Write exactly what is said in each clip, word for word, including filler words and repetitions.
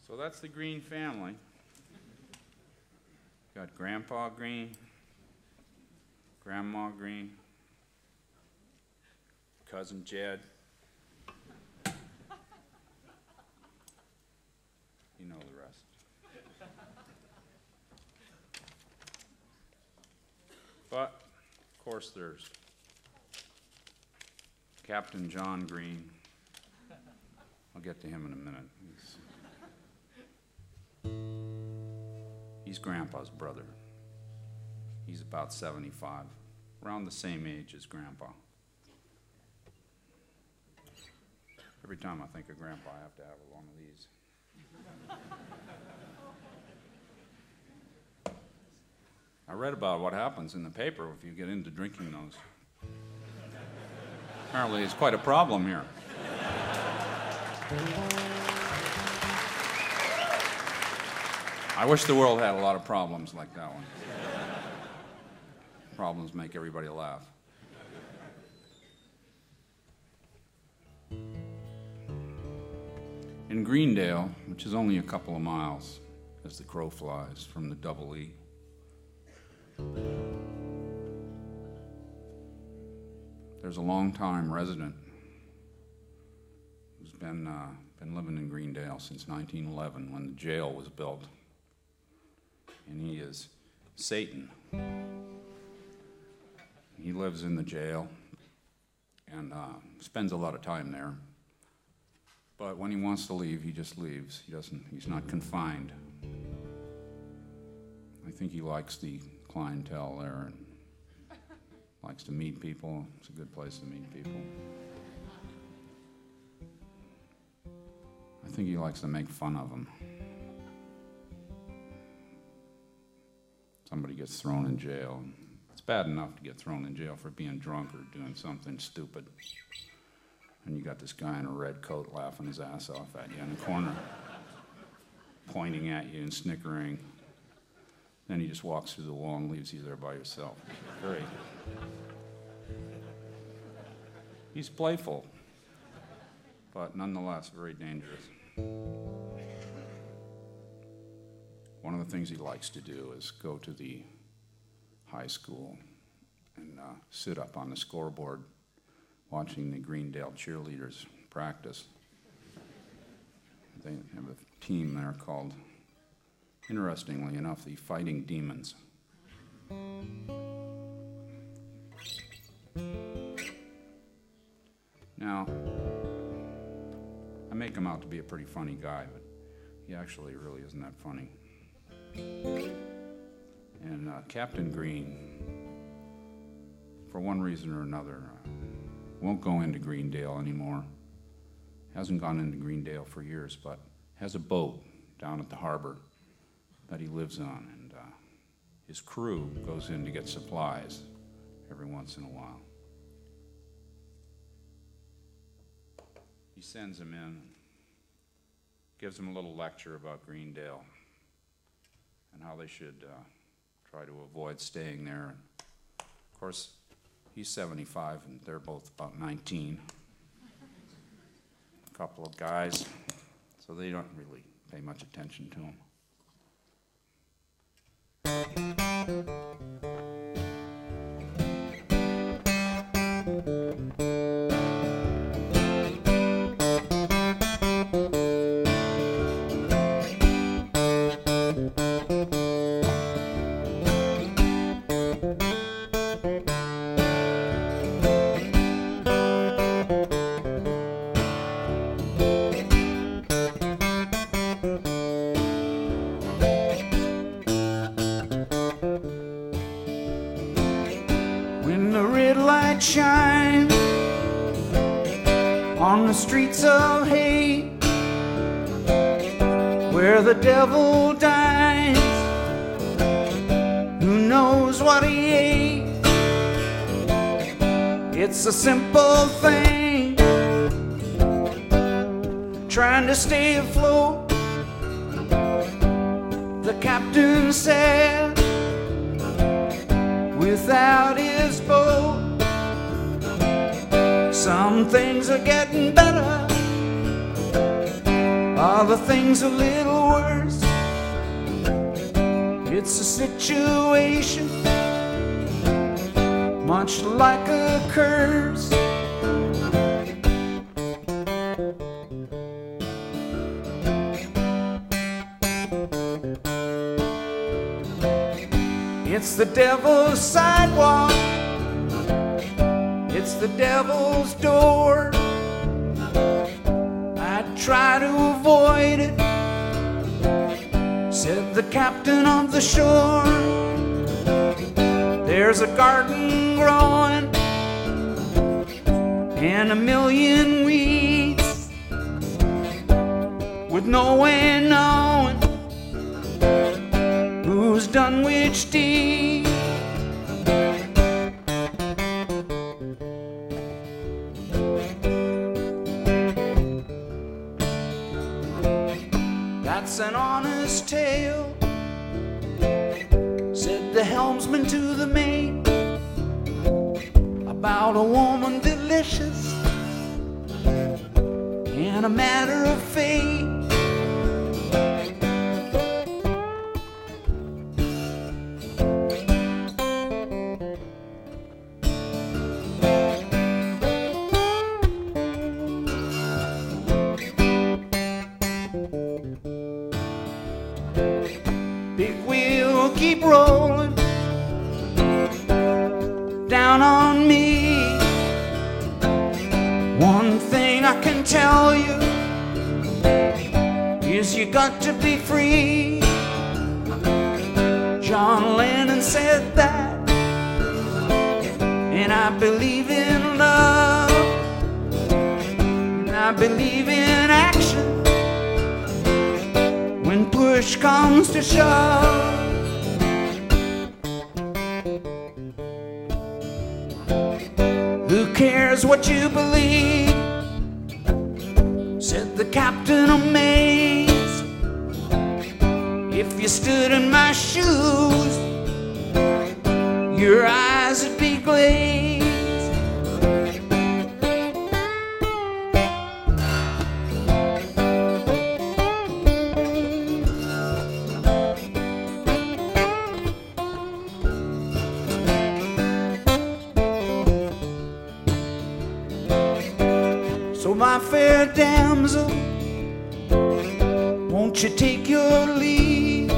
So that's the Green family. Got Grandpa Green, Grandma Green, Cousin Jed. You know the rest. But, of course, there's Captain John Green. I'll get to him in a minute. He's, he's Grandpa's brother. He's about seventy-five, around the same age as Grandpa. Every time I think of Grandpa, I have to have one of these. I read about what happens in the paper if you get into drinking those. Apparently, it's quite a problem here. I wish the world had a lot of problems like that one. Problems make everybody laugh. In Greendale, which is only a couple of miles as the crow flies from the Double E, there's a long-time resident who's been uh, been living in Greendale since nineteen eleven, when the jail was built, and he is Satan. He lives in the jail and uh, spends a lot of time there. But when he wants to leave, he just leaves. He doesn't. He's not confined. I think he likes the clientele there and likes to meet people. It's a good place to meet people. I think he likes to make fun of them. Somebody gets thrown in jail. It's bad enough to get thrown in jail for being drunk or doing something stupid. And you got this guy in a red coat laughing his ass off at you in the corner, pointing at you and snickering. Then he just walks through the wall and leaves you there by yourself. Very. He's playful, but nonetheless very dangerous. One of the things he likes to do is go to the high school and uh, sit up on the scoreboard watching the Greendale cheerleaders practice. They have a team there called, interestingly enough, the Fighting Demons. Now, I make him out to be a pretty funny guy, but he actually really isn't that funny. And uh, Captain Green, for one reason or another, uh, won't go into Greendale anymore. Hasn't gone into Greendale for years, but has a boat down at the harbor that he lives on, and uh, his crew goes in to get supplies every once in a while. He sends them in, gives them a little lecture about Greendale and how they should uh, try to avoid staying there. And of course, he's seventy-five and they're both about nineteen. A couple of guys, so they don't really pay much attention to him. Shine on the streets of hate, where the devil dines. Who knows what he ate? It's a simple thing, trying to stay afloat. The captain said, without his boat, some things are getting better, Other things a little worse. It's a situation much like a curse. It's the devil's sidewalk, it's the devil's door. I try to avoid it, said the captain of the shore. There's a garden growing and a million weeds, with no way knowing who's done which deed. That's an honest tale, said the helmsman to the mate, about a woman delicious and a matter of fate. Big wheel keep rolling down on me. One thing I can tell you is you got to be free. John Lennon said that, and I believe in love, and I believe in action when push comes to shove. Who cares what you believe, said the captain amazed. If you stood in my shoes, your eyes would be glazed. So my fair damsel, won't you take your leave?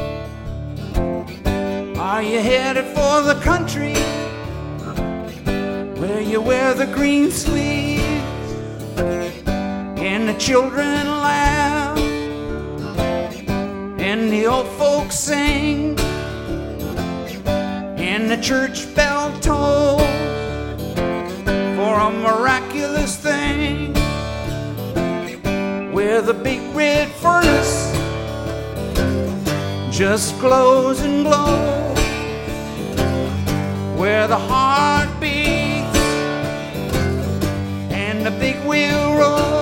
Are you headed for the country where you wear the green sleeves and the children laugh and the old folks sing and the church bell tolls for a miraculous thing, where the big red furnace just glows and glows, where the heart beats and the big wheel rolls.